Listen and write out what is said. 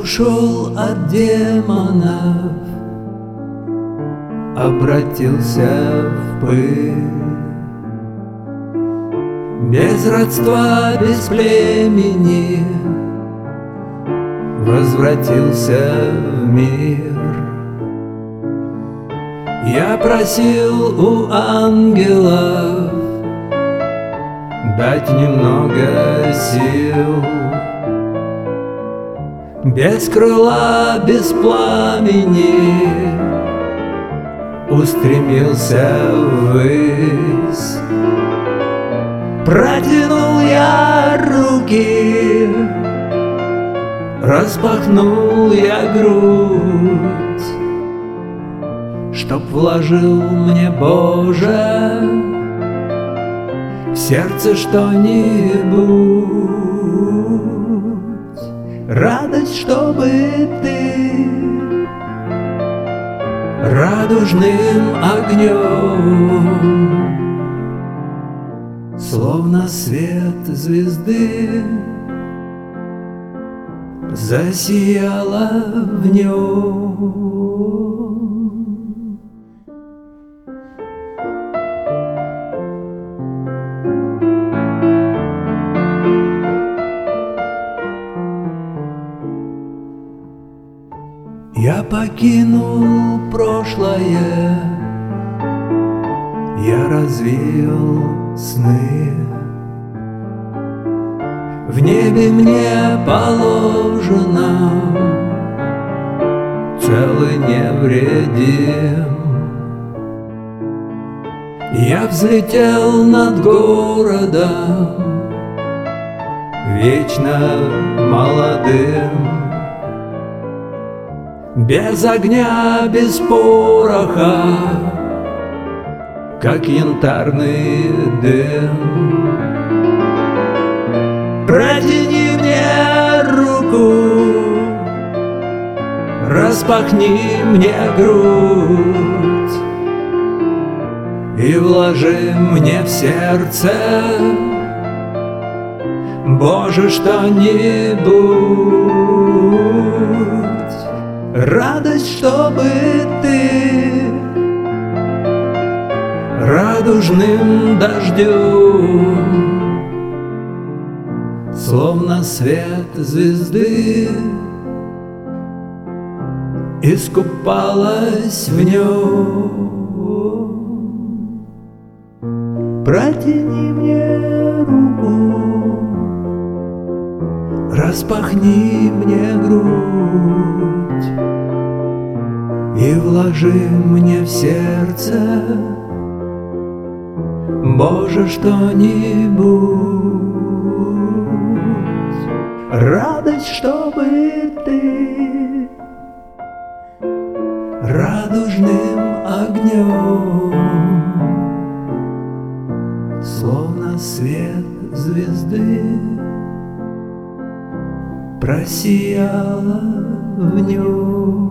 ушел от демонов, обратился в пыль. Без родства, без племени возвратился в мир. Я просил у ангелов дать немного сил. Без крыла, без пламени устремился ввысь. Протянул я руки, распахнул я грудь, чтоб вложил мне, Боже, в сердце что-нибудь. Радость, чтобы ты радужным огнем, словно свет звезды, засияла в нем. Я покинул прошлое, я развеял сны. В небе мне положено целый невредим. Я взлетел над городом вечно молодым. Без огня, без пороха, как янтарный дым. Протяни мне руку, распахни мне грудь и вложи мне в сердце, Боже, что-нибудь. Радость, чтобы ты радужным дождем, словно свет звезды, искупалась в нем. Протяни мне руку, распахни мне грудь и вложи мне в сердце, Боже, что-нибудь. Радость, чтобы ты радужным огнем, словно свет звезды, просияла в нем.